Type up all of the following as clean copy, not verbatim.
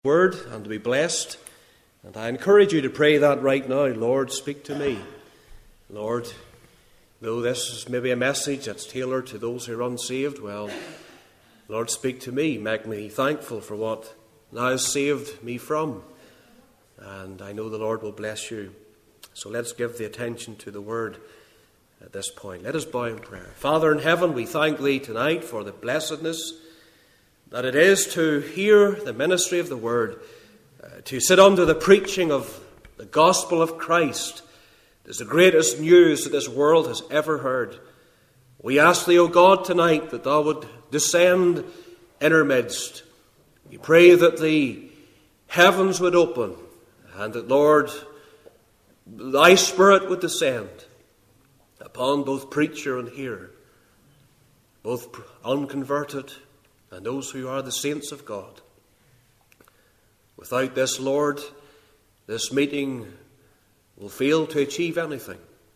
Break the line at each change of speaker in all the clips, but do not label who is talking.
Word and to be blessed. And I encourage you to pray that right now. Lord, speak to me. Lord, though this is maybe a message that's tailored to those who are unsaved, well, Lord, speak to me. Make me thankful for what thou hast saved me from. And I know the Lord will bless you. So let's give the attention to the word at this point. Let us bow in prayer. Father in heaven, we thank thee tonight for the blessedness that it is to hear the ministry of the word, to sit under the preaching of the gospel of Christ. It is the greatest news that this world has ever heard. We ask thee, O God, tonight that thou would descend in our midst. We pray that the heavens would open and that, Lord, thy Spirit would descend upon both preacher and hearer, both unconverted and those who are the saints of God. Without this, Lord, this meeting will fail to achieve anything.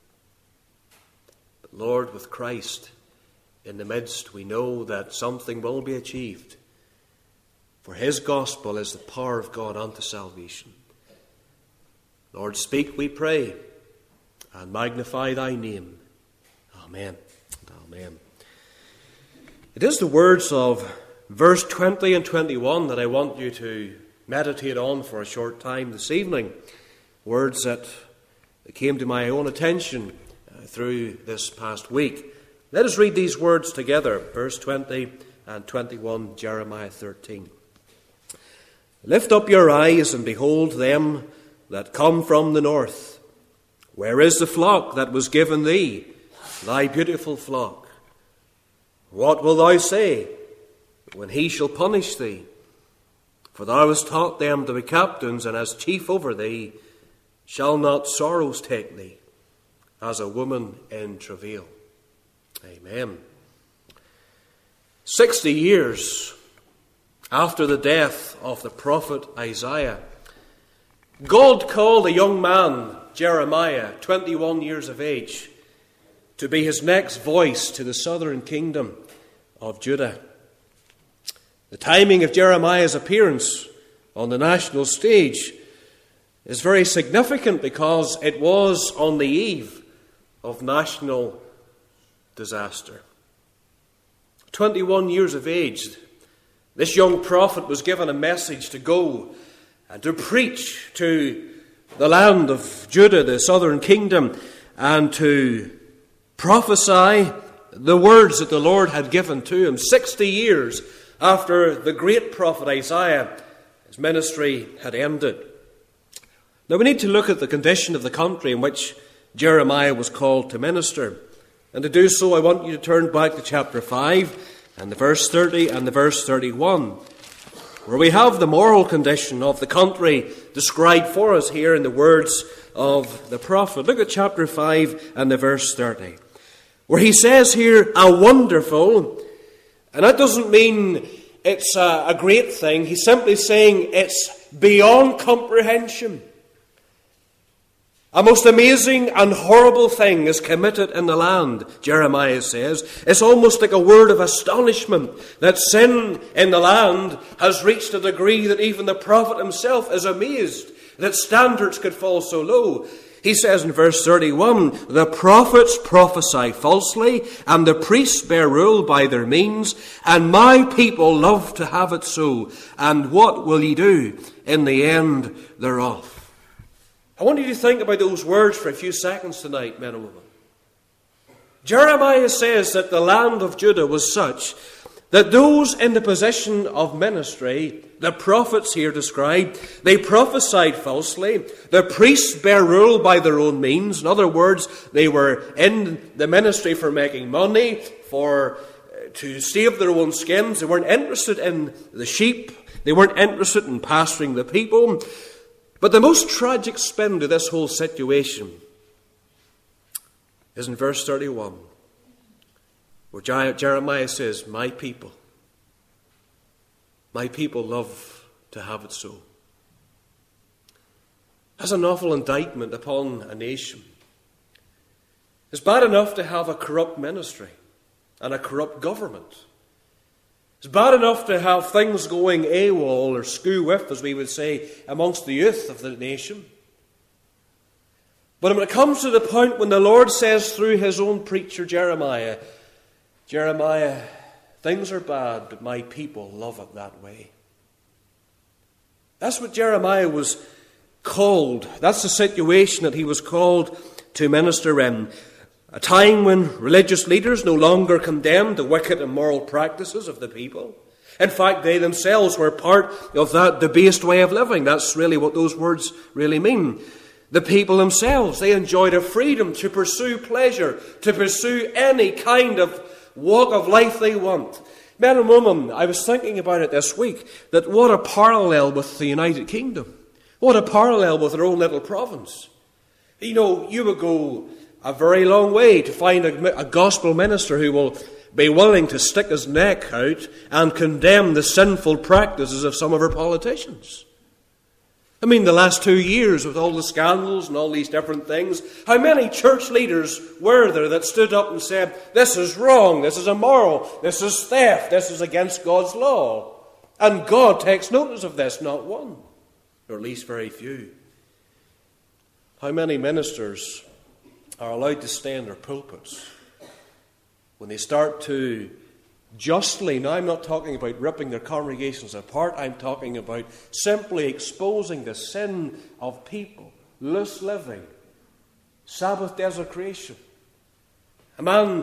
But Lord, with Christ in the midst, we know that something will be achieved. For his gospel is the power of God unto salvation. Lord, speak, we pray, and magnify thy name. Amen. Amen. It is the words of verse 20 and 21 that I want you to meditate on for a short time this evening. Words that came to my own attention through this past week. Let us read these words together. Verse 20 and 21, Jeremiah 13. Lift up your eyes and behold them that come from the north. Where is the flock that was given thee, thy beautiful flock? What will thou say when he shall punish thee? For thou hast taught them to be captains, and as chief over thee, shall not sorrows take thee, as a woman in travail? Amen. 60 years after the death of the prophet Isaiah, God called a young man, Jeremiah, 21 years of age, to be his next voice to the southern kingdom of Judah. The timing of Jeremiah's appearance on the national stage is very significant because it was on the eve of national disaster. 21 years of age, this young prophet was given a message to go and to preach to the land of Judah, the southern kingdom, and to prophesy the words that the Lord had given to him 60 years after the great prophet Isaiah, his ministry had ended. Now we need to look at the condition of the country in which Jeremiah was called to minister. And to do so, I want you to turn back to chapter 5 and the verse 30 and the verse 31, where we have the moral condition of the country described for us here in the words of the prophet. Look at chapter 5 and the verse 30, where he says here, a wonderful. And that doesn't mean it's a great thing. He's simply saying it's beyond comprehension. A most amazing and horrible thing is committed in the land, Jeremiah says. It's almost like a word of astonishment that sin in the land has reached a degree that even the prophet himself is amazed that standards could fall so low. He says in verse 31, the prophets prophesy falsely, and the priests bear rule by their means, and my people love to have it so. And what will ye do in the end thereof? I want you to think about those words for a few seconds tonight, men and women. Jeremiah says that the land of Judah was such that those in the position of ministry, the prophets here described, they prophesied falsely. The priests bear rule by their own means. In other words, they were in the ministry for making money, to save their own skins. They weren't interested in the sheep. They weren't interested in pastoring the people. But the most tragic spin to this whole situation is in verse 31. Where Jeremiah says, my people love to have it so. That's an awful indictment upon a nation. It's bad enough to have a corrupt ministry and a corrupt government. It's bad enough to have things going AWOL or screw with, as we would say, amongst the youth of the nation. But when it comes to the point when the Lord says through his own preacher Jeremiah, things are bad, but my people love it that way. That's what Jeremiah was called. That's the situation that he was called to minister in. A time when religious leaders no longer condemned the wicked and immoral practices of the people. In fact, they themselves were part of that debased way of living. That's really what those words really mean. The people themselves, they enjoyed a freedom to pursue pleasure, to pursue any kind of walk of life they want. Men and women, I was thinking about it this week, that what a parallel with the United Kingdom. What a parallel with our own little province. You know, you would go a very long way to find a gospel minister who will be willing to stick his neck out and condemn the sinful practices of some of our politicians. I mean, the last 2 years with all the scandals and all these different things, how many church leaders were there that stood up and said, this is wrong, this is immoral, this is theft, this is against God's law. And God takes notice of this, not one, or at least very few. How many ministers are allowed to stay in their pulpits when they start to justly, now I'm not talking about ripping their congregations apart, I'm talking about simply exposing the sin of people, loose living, Sabbath desecration. A man,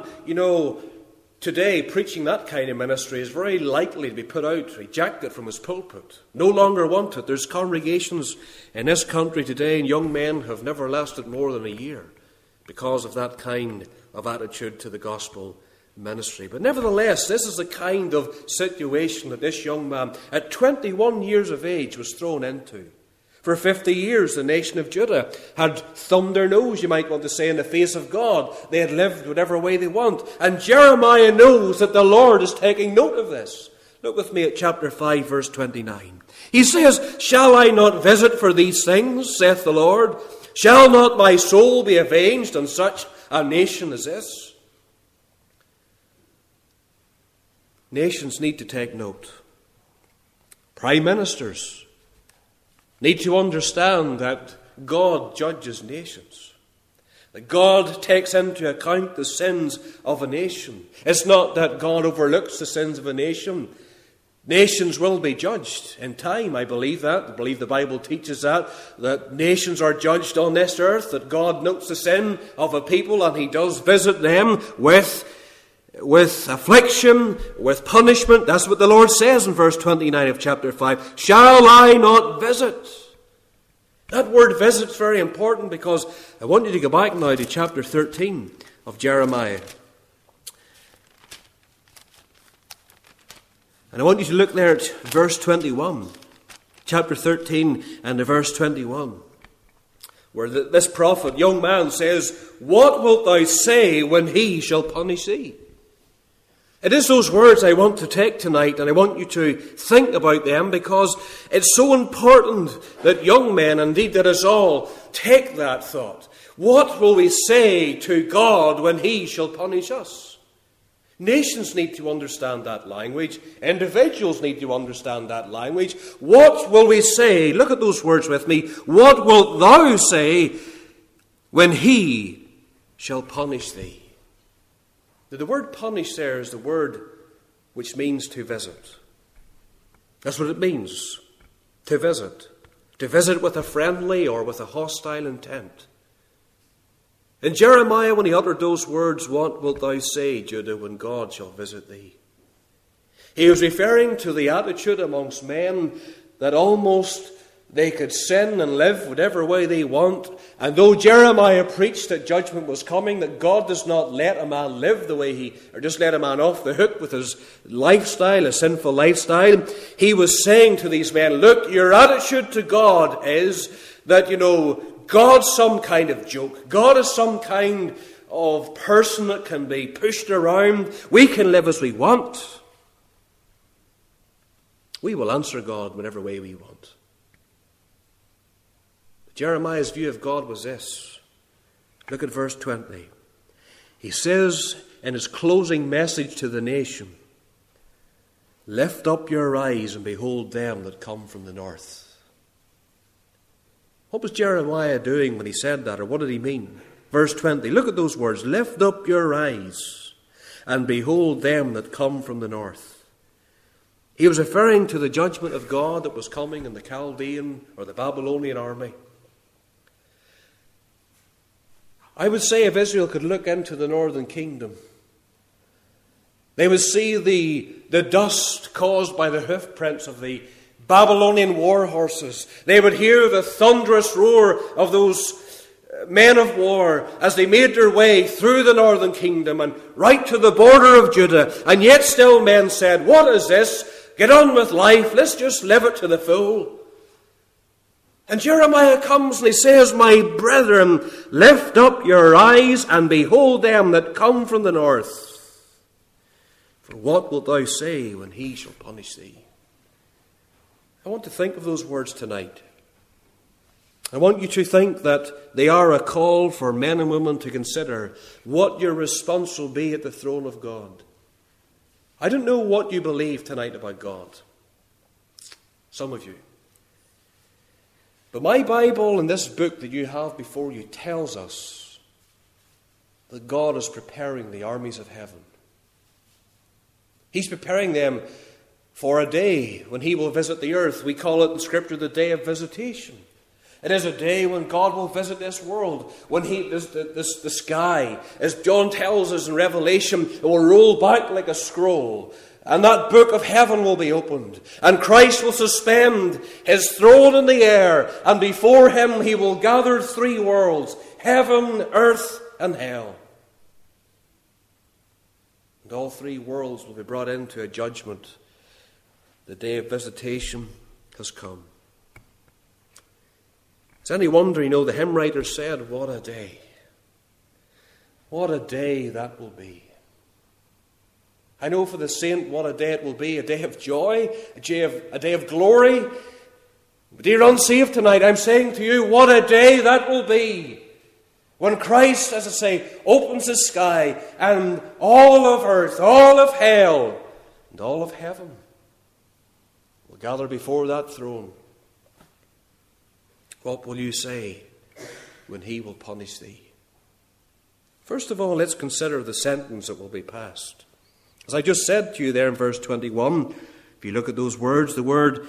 today preaching that kind of ministry is very likely to be put out, rejected from his pulpit, no longer wanted. There's congregations in this country today, and young men have never lasted more than a year because of that kind of attitude to the gospel ministry. But nevertheless, this is the kind of situation that this young man, at 21 years of age, was thrown into. For 50 years, the nation of Judah had thumbed their nose, you might want to say, in the face of God. They had lived whatever way they want. And Jeremiah knows that the Lord is taking note of this. Look with me at chapter 5, verse 29. He says, shall I not visit for these things, saith the Lord? Shall not my soul be avenged on such a nation as this? Nations need to take note. Prime ministers need to understand that God judges nations. That God takes into account the sins of a nation. It's not that God overlooks the sins of a nation. Nations will be judged in time, I believe that. I believe the Bible teaches that nations are judged on this earth, that God notes the sin of a people and he does visit them with affliction, with punishment. That's what the Lord says in verse 29 of chapter 5. Shall I not visit? That word visit is very important because I want you to go back now to chapter 13 of Jeremiah. And I want you to look there at verse 21. Chapter 13 and the verse 21. Where this prophet, young man, says, what wilt thou say when he shall punish thee? It is those words I want to take tonight, and I want you to think about them because it's so important that young men, indeed that us all, take that thought. What will we say to God when he shall punish us? Nations need to understand that language. Individuals need to understand that language. What will we say? Look at those words with me. What wilt thou say when he shall punish thee? The word punish there is the word which means to visit. That's what it means, to visit. To visit with a friendly or with a hostile intent. And Jeremiah, when he uttered those words, what wilt thou say, Judah, when God shall visit thee? He was referring to the attitude amongst men that almost they could sin and live whatever way they want. And though Jeremiah preached that judgment was coming, that God does not let a man live the way or just let a man off the hook with his lifestyle, a sinful lifestyle, he was saying to these men, look, your attitude to God is that, God's some kind of joke. God is some kind of person that can be pushed around. We can live as we want. We will answer God whatever way we want. Jeremiah's view of God was this. Look at verse 20. He says in his closing message to the nation, Lift up your eyes and behold them that come from the north. What was Jeremiah doing when he said that, or what did he mean? Verse 20, look at those words. Lift up your eyes and behold them that come from the north. He was referring to the judgment of God that was coming in the Chaldean or the Babylonian army. I would say if Israel could look into the northern kingdom, they would see the dust caused by the hoof prints of the Babylonian war horses. They would hear the thunderous roar of those men of war as they made their way through the northern kingdom and right to the border of Judah. And yet still men said, what is this? Get on with life. Let's just live it to the full. And Jeremiah comes and he says, my brethren, lift up your eyes and behold them that come from the north. For what wilt thou say when he shall punish thee? I want to think of those words tonight. I want you to think that they are a call for men and women to consider what your response will be at the throne of God. I don't know what you believe tonight about God. Some of you. But my Bible and this book that you have before you tells us that God is preparing the armies of heaven. He's preparing them for a day when he will visit the earth. We call it in Scripture the day of visitation. It is a day when God will visit this world, when the sky, as John tells us in Revelation, it will roll back like a scroll. And that book of heaven will be opened. And Christ will suspend his throne in the air. And before him he will gather three worlds, heaven, earth, and hell. And all three worlds will be brought into a judgment. The day of visitation has come. It's any wonder, the hymn writer said, what a day. What a day that will be. I know for the saint what a day it will be, a day of joy, a day of glory. But dear unsaved tonight, I'm saying to you, what a day that will be. When Christ, as I say, opens the sky and all of earth, all of hell, and all of heaven will gather before that throne. What will you say when he will punish thee? First of all, let's consider the sentence that will be passed. As I just said to you there in verse 21, if you look at those words, the word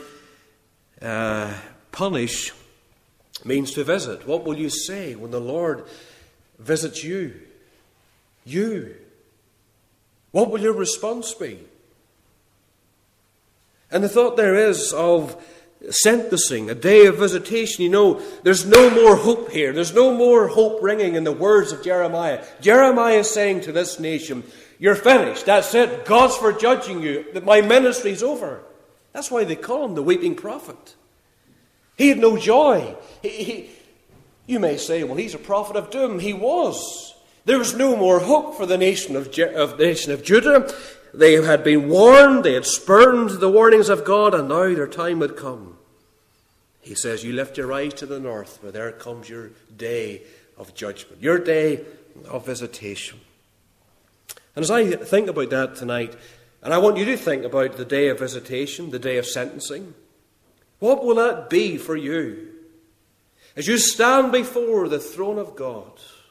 punish means to visit. What will you say when the Lord visits you? You. What will your response be? And the thought there is of sentencing, a day of visitation. There's no more hope here. There's no more hope ringing in the words of Jeremiah. Jeremiah is saying to this nation, you're finished. That's it. God's for judging you. That my ministry's over. That's why they call him the weeping prophet. He had no joy. You may say, well, he's a prophet of doom. He was. There was no more hope for the nation of Judah. They had been warned. They had spurned the warnings of God, and now their time had come. He says, you lift your eyes to the north, where there comes your day of judgment, your day of visitation. And as I think about that tonight, and I want you to think about the day of visitation, the day of sentencing, what will that be for you? As you stand before the throne of God,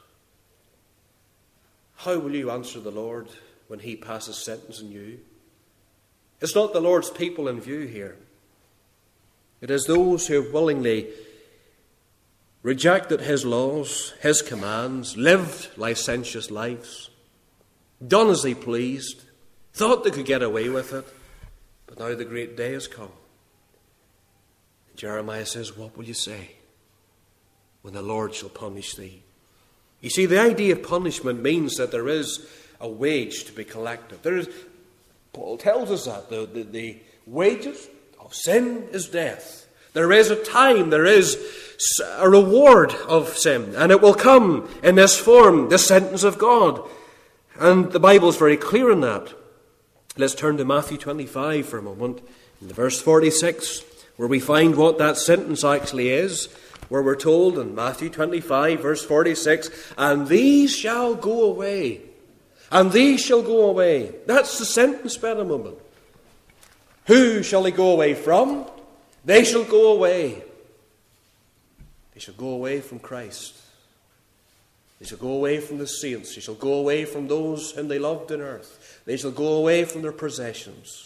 how will you answer the Lord when he passes sentence on you? It's not the Lord's people in view here. It is those who have willingly rejected his laws, his commands, lived licentious lives, done as they pleased, thought they could get away with it, but now the great day has come. And Jeremiah says, what will you say when the Lord shall punish thee? You see, the idea of punishment means that there is a wage to be collected. Paul tells us that the wages of sin is death. There is a time, there is a reward of sin, and it will come in this form, the sentence of God. And the Bible is very clear in that. Let's turn to Matthew 25 for a moment, in verse 46, where we find what that sentence actually is, where we're told in Matthew 25, verse 46, and these shall go away. And these shall go away. That's the sentence, men and women. Who shall they go away from? They shall go away. They shall go away from Christ. They shall go away from the saints. They shall go away from those whom they loved on earth. They shall go away from their possessions.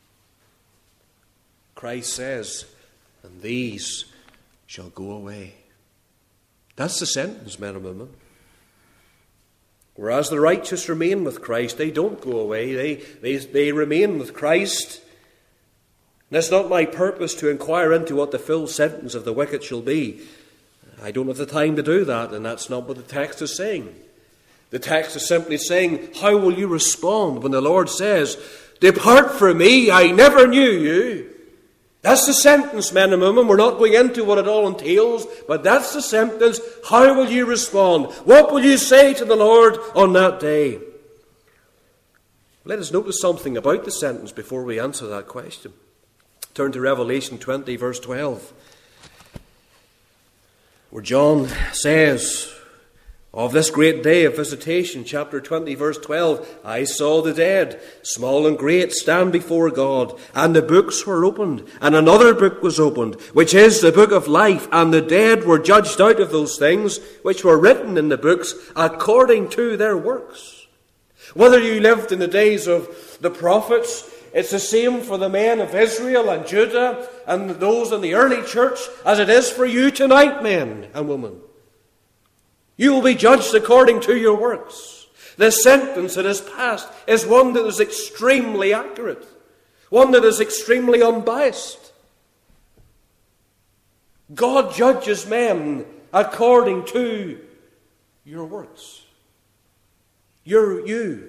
Christ says, and these shall go away. That's the sentence, men and women. Whereas the righteous remain with Christ, they don't go away. They remain with Christ. And it's not my purpose to inquire into what the full sentence of the wicked shall be. I don't have the time to do that, and that's not what the text is saying. The text is simply saying, how will you respond when the Lord says, depart from me, I never knew you? That's the sentence, men and women. We're not going into what it all entails, but that's the sentence. How will you respond? What will you say to the Lord on that day? Let us notice something about the sentence before we answer that question. Turn to Revelation 20, verse 12, where John says of this great day of visitation, chapter 20, verse 12, I saw the dead, small and great, stand before God, and the books were opened, and another book was opened, which is the book of life, and the dead were judged out of those things which were written in the books according to their works. Whether you lived in the days of the prophets, it's the same for the men of Israel and Judah and those in the early church as it is for you tonight, men and women. You will be judged according to your works. The sentence that is passed is one that is extremely accurate, one that is extremely unbiased. God judges men according to your works. You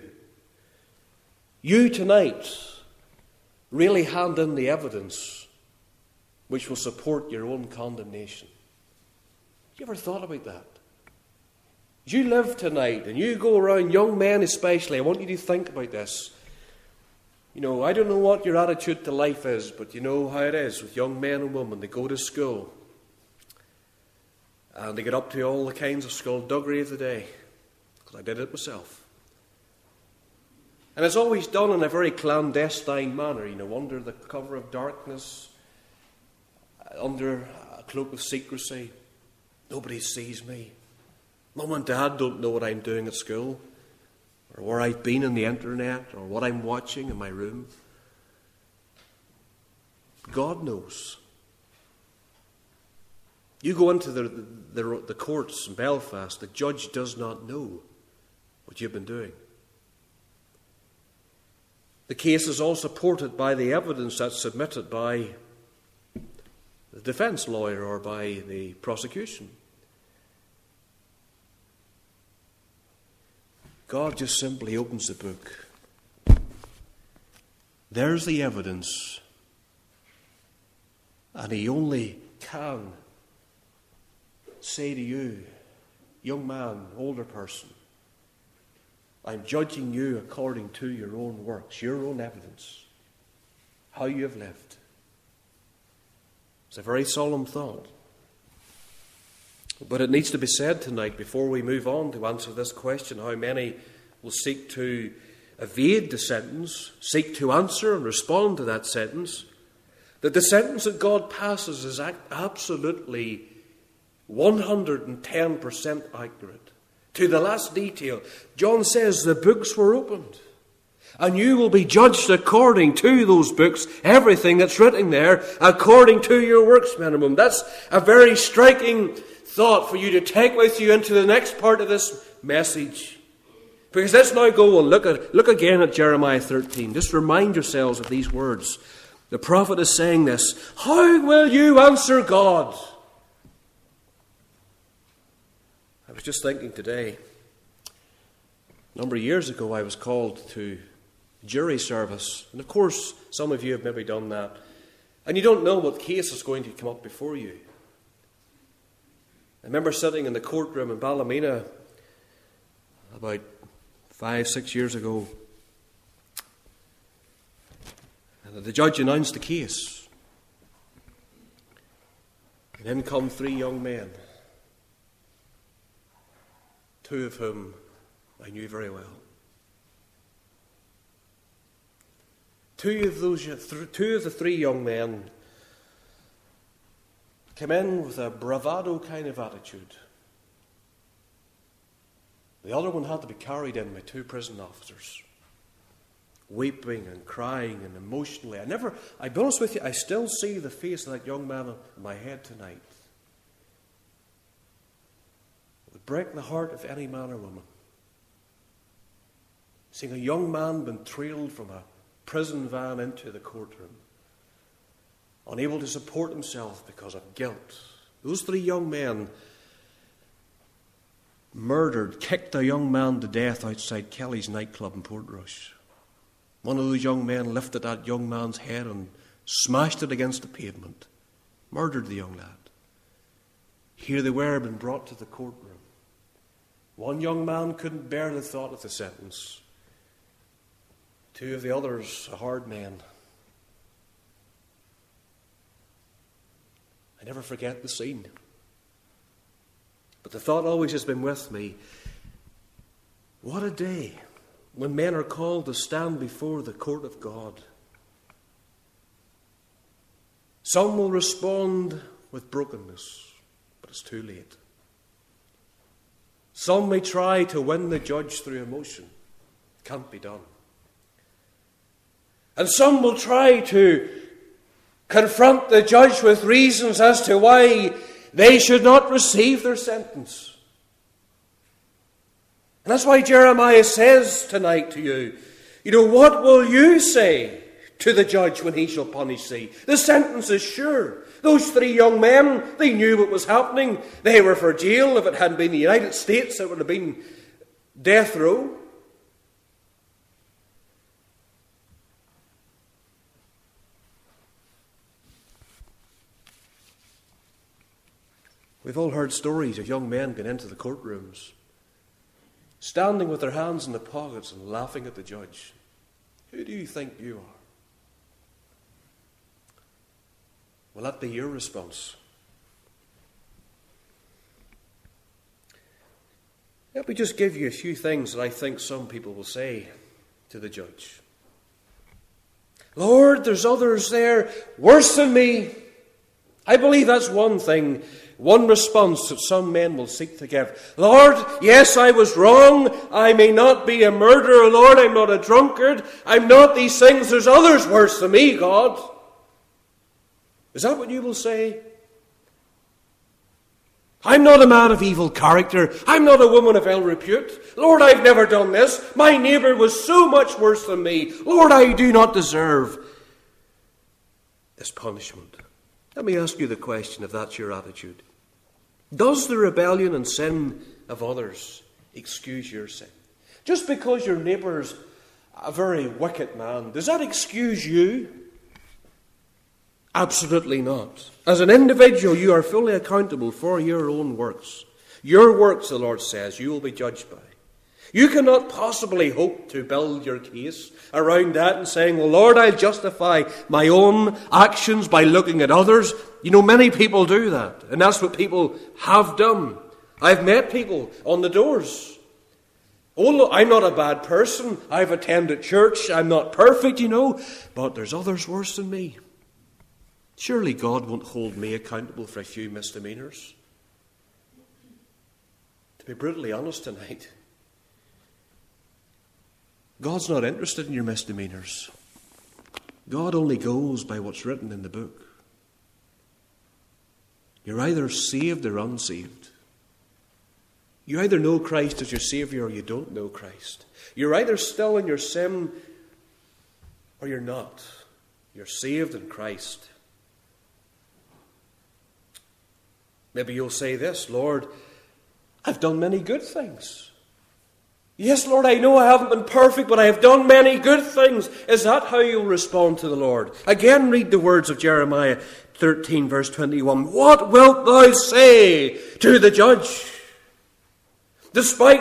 tonight really hand in the evidence which will support your own condemnation. Have you ever thought about that? As you live tonight and you go around, young men especially, I want you to think about this. You know, I don't know what your attitude to life is, but you know how it is with young men and women. They go to school and they get up to all the kinds of skullduggery of the day, because I did it myself. And it's always done in a very clandestine manner, you know, under the cover of darkness, under a cloak of secrecy. Nobody sees me. Mum and Dad don't know what I'm doing at school, or where I've been on the internet, or what I'm watching in my room. God knows. You go into the courts in Belfast, the judge does not know what you've been doing. The case is all supported by the evidence that's submitted by the defense lawyer or by the prosecution. God just simply opens the book. There's the evidence. And He only can say to you, young man, older person, I'm judging you according to your own works, your own evidence, how you have lived. It's a very solemn thought. But it needs to be said tonight before we move on to answer this question, how many will seek to evade the sentence, seek to answer and respond to that sentence, that the sentence that God passes is absolutely 110% accurate. To the last detail. John says the books were opened. And you will be judged according to those books, everything that's written there, according to your works, men and women. That's a very striking thought for you to take with you into the next part of this message. Because let's now go and look again at Jeremiah 13. Just remind yourselves of these words. The prophet is saying this. How will you answer God? I was just thinking today, a number of years ago I was called to jury service. And of course, some of you have maybe done that. And you don't know what case is going to come up before you. I remember sitting in the courtroom in Ballymena about 5-6 years ago. And the judge announced the case. And in come 3 young men. 2 of whom I knew very well. Two of the three young men came in with a bravado kind of attitude. The other one had to be carried in by two prison officers, weeping and crying and emotionally. I'll be honest with you, I still see the face of that young man in my head tonight. It would break the heart of any man or woman. Seeing a young man being trailed from a prison van into the courtroom, unable to support himself because of guilt. Those three young men kicked a young man to death outside Kelly's nightclub in Portrush. One of those young men lifted that young man's head and smashed it against the pavement, murdered the young lad. Here they were, being brought to the courtroom. One young man couldn't bear the thought of the sentence. Two of the others, hard men. I never forget the scene. But the thought always has been with me, what a day when men are called to stand before the court of God. Some will respond with brokenness, but it's too late. Some may try to win the judge through emotion. Can't be done. And some will try to confront the judge with reasons as to why they should not receive their sentence. And that's why Jeremiah says tonight to you, what will you say to the judge when he shall punish thee? The sentence is sure. Those three young men, they knew what was happening. They were for jail. If it hadn't been the United States, it would have been death row. We've all heard stories of young men going into the courtrooms, standing with their hands in their pockets and laughing at the judge. Who do you think you are? Will that be your response? Let me just give you a few things that I think some people will say to the judge. Lord, there's others there worse than me. I believe that's one thing, one response that some men will seek to give. Lord, yes, I was wrong. I may not be a murderer, Lord. I'm not a drunkard. I'm not these things. There's others worse than me, God. Is that what you will say? I'm not a man of evil character. I'm not a woman of ill repute. Lord, I've never done this. My neighbour was so much worse than me. Lord, I do not deserve this punishment. Let me ask you the question, if that's your attitude. Does the rebellion and sin of others excuse your sin? Just because your neighbour's a very wicked man, does that excuse you? Absolutely not. As an individual, you are fully accountable for your own works. Your works, the Lord says, you will be judged by. You cannot possibly hope to build your case around that and saying, well, Lord, I'll justify my own actions by looking at others. Many people do that, and that's what people have done. I've met people on the doors. Oh, look, I'm not a bad person. I've attended church. I'm not perfect, but there's others worse than me. Surely God won't hold me accountable for a few misdemeanors. To be brutally honest tonight, God's not interested in your misdemeanors. God only goes by what's written in the book. You're either saved or unsaved. You either know Christ as your Saviour or you don't know Christ. You're either still in your sin or you're not. You're saved in Christ. Maybe you'll say this, Lord, I've done many good things. Yes, Lord, I know I haven't been perfect, but I have done many good things. Is that how you'll respond to the Lord? Again, read the words of Jeremiah 13, verse 21. What wilt thou say to the judge? Despite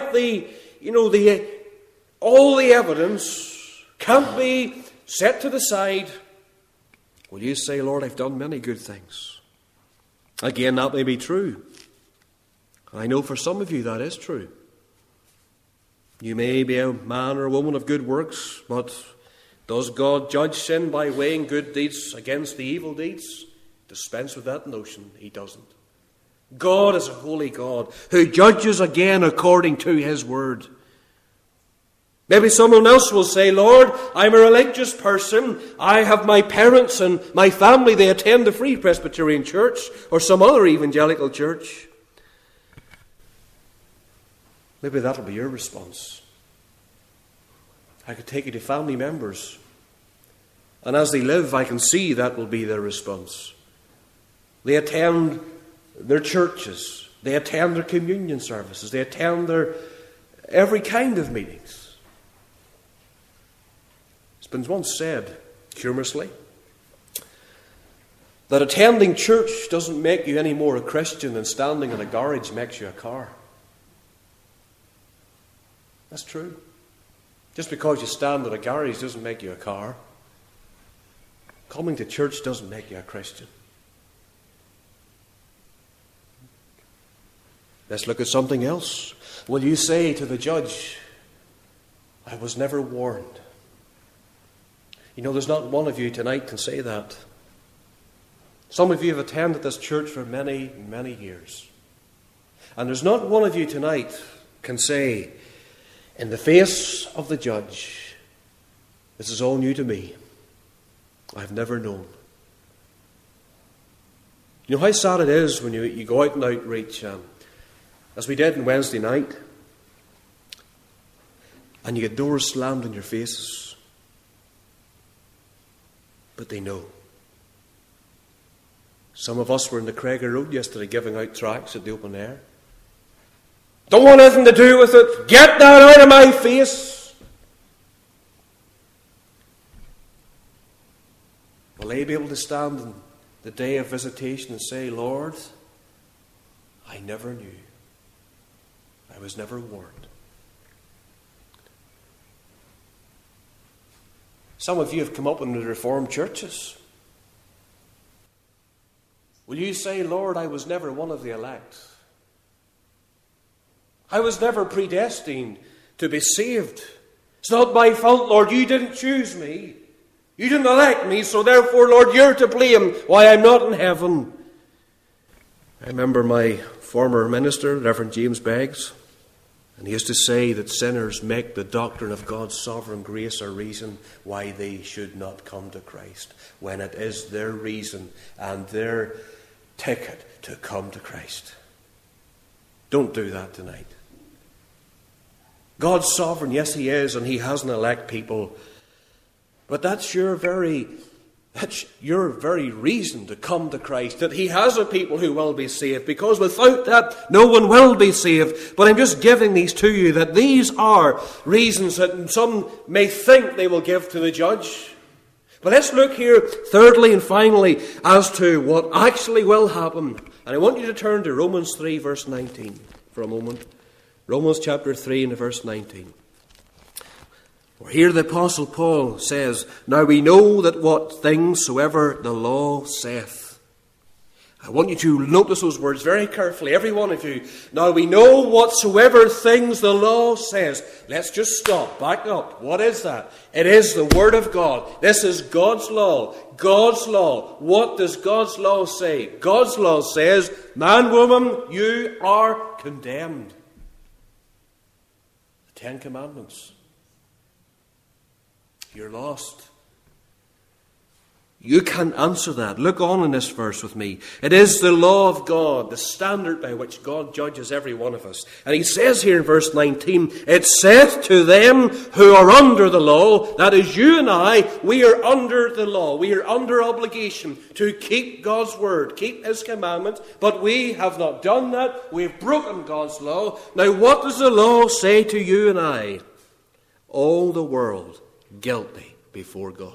all the evidence can't be set to the side, will you say, Lord, I've done many good things? Again, that may be true. I know for some of you that is true. You may be a man or a woman of good works, but Does God judge sin by weighing good deeds against the evil deeds? Dispense with that notion. He doesn't. God is a holy God who judges again according to his word. Maybe someone else will say, Lord, I'm a religious person. I have my parents and my family. They attend the Free Presbyterian Church or some other evangelical church. Maybe that'll be your response. I could take you to family members, and as they live, I can see that will be their response. They attend their churches. They attend their communion services. They attend their every kind of meetings. It's been once said, humorously, that attending church doesn't make you any more a Christian than standing in a garage makes you a car. That's true. Just because you stand at a garage doesn't make you a car. Coming to church doesn't make you a Christian. Let's look at something else. Will you say to the judge, I was never warned? You know, there's not one of you tonight can say that. Some of you have attended this church for many, many years. And there's not one of you tonight can say, in the face of the judge, this is all new to me. I've never known. You know how sad it is when you go out and outreach, as we did on Wednesday night, and you get doors slammed in your faces. But they know. Some of us were in the Craiger Road yesterday giving out tracts at the open air. Don't want anything to do with it. Get that out of my face. Will they be able to stand on the day of visitation and say, Lord, I never knew. I was never warned. Some of you have come up in the Reformed churches. Will you say, Lord, I was never one of the elect? I was never predestined to be saved. It's not my fault, Lord. You didn't choose me. You didn't elect me, so therefore, Lord, you're to blame why I'm not in heaven. I remember my former minister, Reverend James Beggs, and he used to say that sinners make the doctrine of God's sovereign grace a reason why they should not come to Christ, when it is their reason and their ticket to come to Christ. Don't do that tonight. God's sovereign, yes, he is, and he hasn't elect people. But that's your very reason to come to Christ, that he has a people who will be saved, because without that, no one will be saved. But I'm just giving these to you, that these are reasons that some may think they will give to the judge. But let's look here, thirdly and finally, as to what actually will happen. And I want you to turn to Romans 3, verse 19 for a moment. Romans chapter 3 and verse 19. Where here the Apostle Paul says, Now we know that what things soever the law saith. I want you to notice those words very carefully, every one of you. Now we know whatsoever things the law says. Let's just stop, back up. What is that? It is the Word of God. This is God's law. God's law. What does God's law say? God's law says, man, woman, you are condemned. The Ten Commandments. You're lost. You can't answer that. Look on in this verse with me. It is the law of God, the standard by which God judges every one of us. And he says here in verse 19, It saith to them who are under the law, that is you and I, we are under the law. We are under obligation to keep God's word, keep his commandments. But we have not done that. We have broken God's law. Now what does the law say to you and I? All the world guilty before God.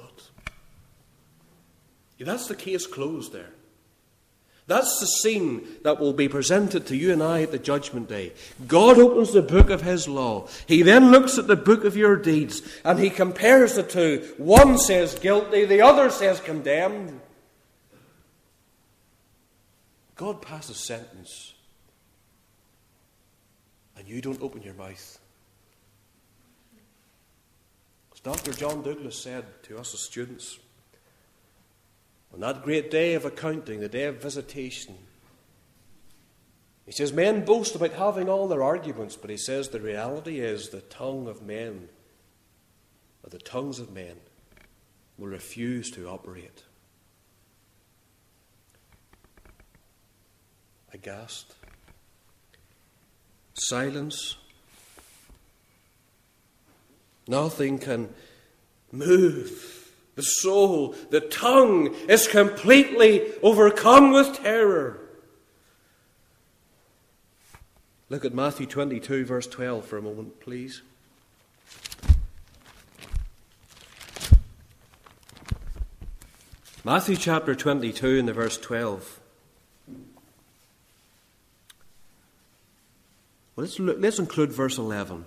That's the case closed there. That's the scene that will be presented to you and I at the judgment day. God opens the book of his law. He then looks at the book of your deeds and he compares the two. One says guilty, the other says condemned. God passes sentence and you don't open your mouth. Dr. John Douglas said to us as students, on that great day of accounting, the day of visitation, he says, men boast about having all their arguments, but he says the reality is the tongues of men will refuse to operate. Aghast. Silence. Nothing can move the soul. The tongue is completely overcome with terror. Look at Matthew 22, verse 12 for a moment, please. Matthew chapter 22 and the verse 12. Well, let's include verse 11.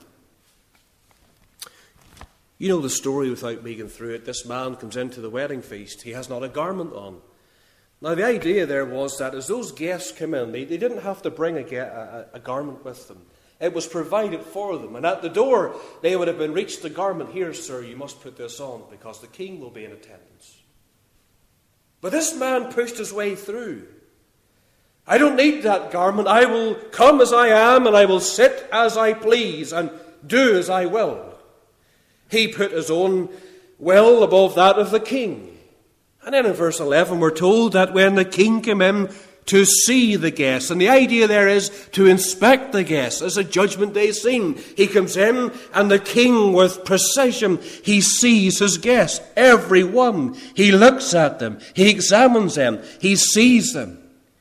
You know the story without me going through it. This man comes into the wedding feast. He has not a garment on. Now, the idea there was that as those guests came in, they didn't have to bring a garment with them. It was provided for them. And at the door, they would have been reached the garment. Here, sir, you must put this on because the king will be in attendance. But this man pushed his way through. I don't need that garment. I will come as I am and I will sit as I please and do as I will. He put his own will above that of the king. And then in verse 11 we're told that when the king came in to see the guests, and the idea there is to inspect the guests as a judgment day scene. He comes in and the king with precision, he sees his guests, every one. He looks at them, he examines them, he sees them.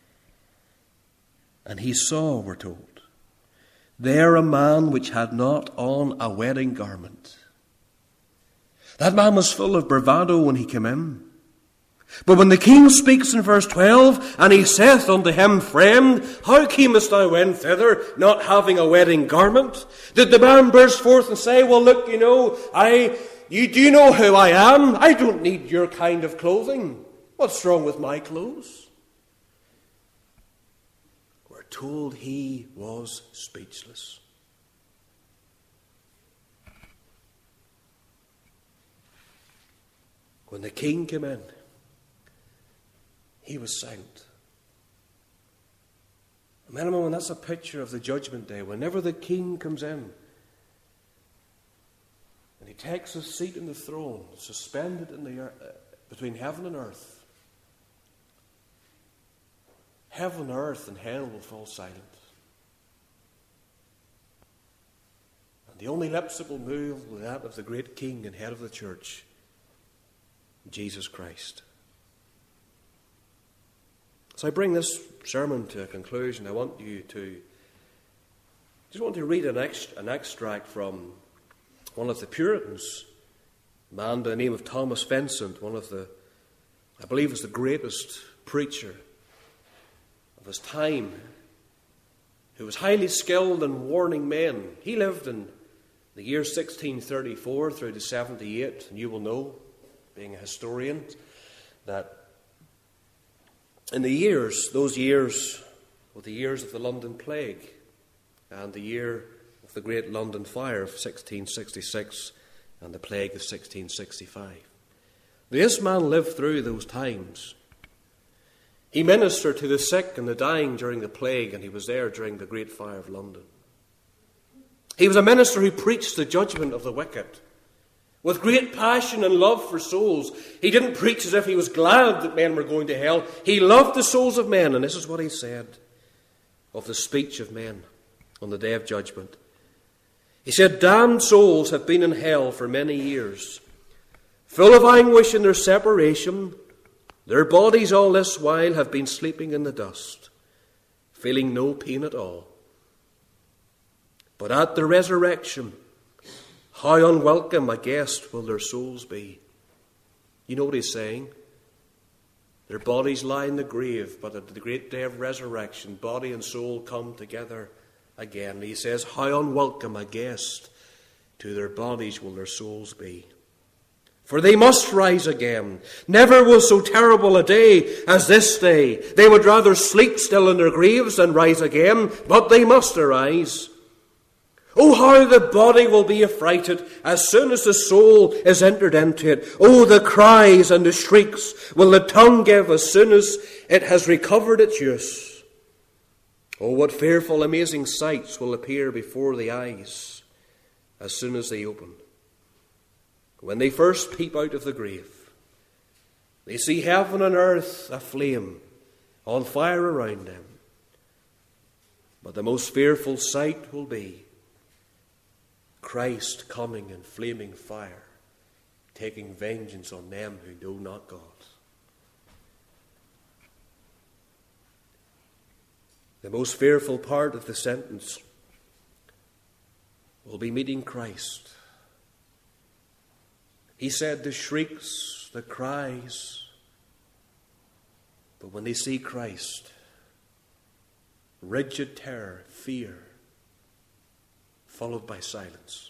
And he saw, we're told, there a man which had not on a wedding garment. That man was full of bravado when he came in. But when the king speaks in verse 12, and he saith unto him, Friend, how camest thou in thither, not having a wedding garment? Did the man burst forth and say, well, look, you do you know who I am? I don't need your kind of clothing. What's wrong with my clothes? We're told he was speechless. When the king came in, he was silent. Men and women, that's a picture of the judgment day. Whenever the king comes in, and he takes his seat in the throne, suspended in the between heaven and earth, heaven, earth, and hell will fall silent. And the only lips that will move will be that of the great king and head of the church, Jesus Christ. So I bring this sermon to a conclusion. I want to read an extract from one of the Puritans, a man by the name of Thomas Vincent, I believe was the greatest preacher of his time, who was highly skilled in warning men. He lived in the year 1634 through to 78, and you will know, being a historian, that in those years were the years of the London Plague and the year of the Great London Fire of 1666 and the Plague of 1665. This man lived through those times. He ministered to the sick and the dying during the plague, and he was there during the Great Fire of London. He was a minister who preached the judgment of the wicked with great passion and love for souls. He didn't preach as if he was glad that men were going to hell. He loved the souls of men, and this is what he said of the speech of men on the day of judgment. He said, damned souls have been in hell for many years, full of anguish in their separation. Their bodies all this while have been sleeping in the dust, feeling no pain at all. But at the resurrection, how unwelcome a guest will their souls be. You know what he's saying? Their bodies lie in the grave, but at the great day of resurrection, body and soul come together again. He says, how unwelcome a guest to their bodies will their souls be. For they must rise again. Never was so terrible a day as this day. They would rather sleep still in their graves than rise again, but they must arise. Oh, how the body will be affrighted as soon as the soul is entered into it. Oh, the cries and the shrieks will the tongue give as soon as it has recovered its use. Oh, what fearful, amazing sights will appear before the eyes as soon as they open. When they first peep out of the grave, they see heaven and earth aflame, on fire around them. But the most fearful sight will be Christ coming in flaming fire, taking vengeance on them who know not God. The most fearful part of the sentence will be meeting Christ. He said the shrieks, the cries, but when they see Christ, rigid terror, fear, followed by silence.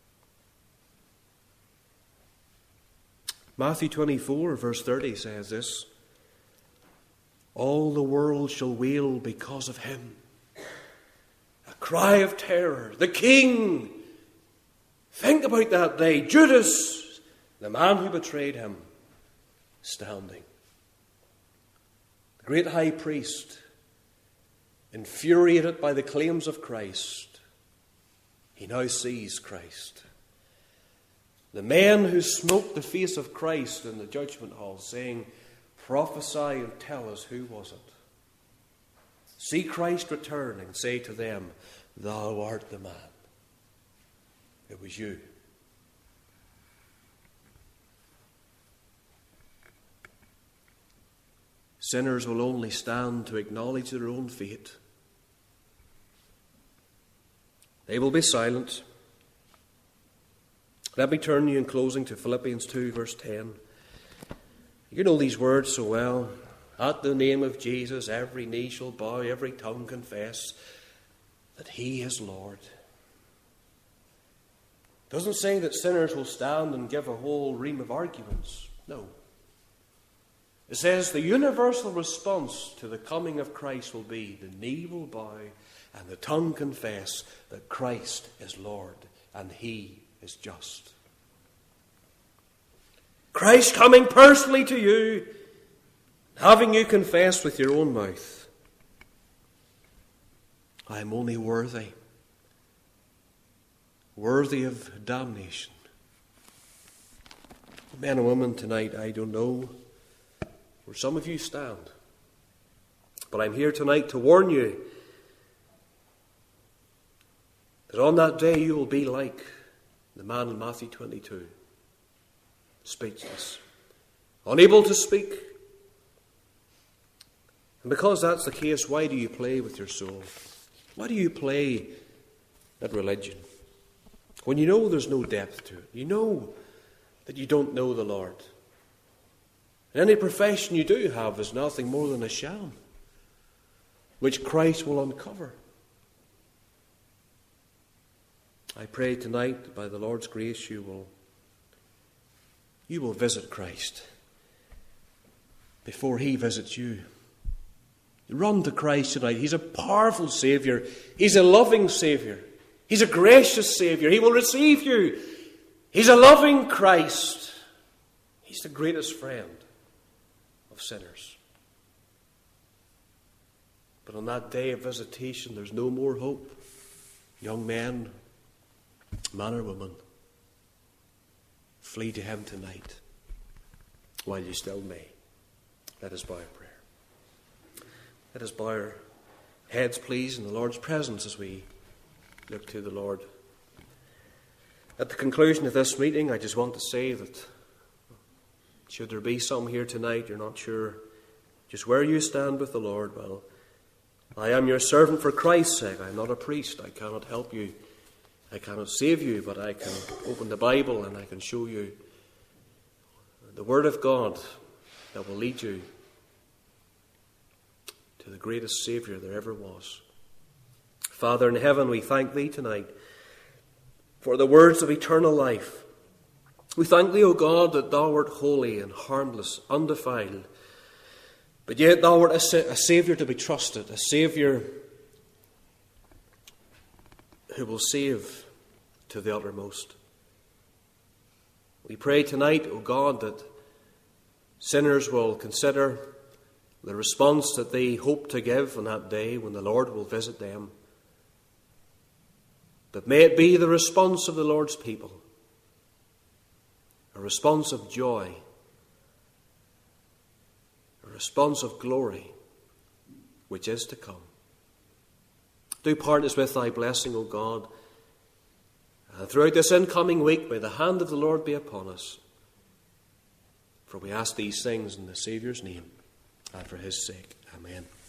Matthew 24, verse 30 says this: all the world shall wail because of him. A cry of terror. The king. Think about that day. Judas, the man who betrayed him, standing. The great high priest, infuriated by the claims of Christ, he now sees Christ. The men who smote the face of Christ in the judgment hall, saying, prophesy and tell us, who was it? See Christ return and say to them, thou art the man. It was you. Sinners will only stand to acknowledge their own fate. They will be silent. Let me turn you in closing to Philippians 2, verse 10. You know these words so well. At the name of Jesus, every knee shall bow, every tongue confess that he is Lord. It doesn't say that sinners will stand and give a whole ream of arguments. No. It says the universal response to the coming of Christ will be the knee will bow and the tongue confess that Christ is Lord and he is just. Christ coming personally to you, having you confess with your own mouth, I am only worthy of damnation. Men and women tonight, I don't know where some of you stand, but I'm here tonight to warn you that on that day you will be like the man in Matthew 22, speechless, unable to speak. And because that's the case, why do you play with your soul? Why do you play at religion when you know there's no depth to it? You know that you don't know the Lord. And any profession you do have is nothing more than a sham, which Christ will uncover. I pray tonight that by the Lord's grace you will visit Christ before he visits you. Run to Christ tonight. He's a powerful Saviour. He's a loving Saviour. He's a gracious Saviour. He will receive you. He's a loving Christ. He's the greatest friend of sinners. But on that day of visitation, there's no more hope. Young men, man or woman, flee to him tonight while you still may. Let us bow in prayer. Let us bow our heads, please, in the Lord's presence as we look to the Lord. At the conclusion of this meeting, I just want to say that should there be some here tonight, you're not sure just where you stand with the Lord, well, I am your servant for Christ's sake. I'm not a priest. I cannot help you. I cannot save you, but I can open the Bible and I can show you the Word of God that will lead you to the greatest Saviour there ever was. Father in heaven, we thank thee tonight for the words of eternal life. We thank thee, O God, that thou art holy and harmless, undefiled, but yet thou art a Saviour to be trusted, a Saviour who will save to the uttermost. We pray tonight, O God, that sinners will consider the response that they hope to give on that day when the Lord will visit them. But may it be the response of the Lord's people, a response of joy, a response of glory, which is to come. Do part us with thy blessing, O God. And throughout this incoming week, may the hand of the Lord be upon us. For we ask these things in the Saviour's name and for his sake. Amen.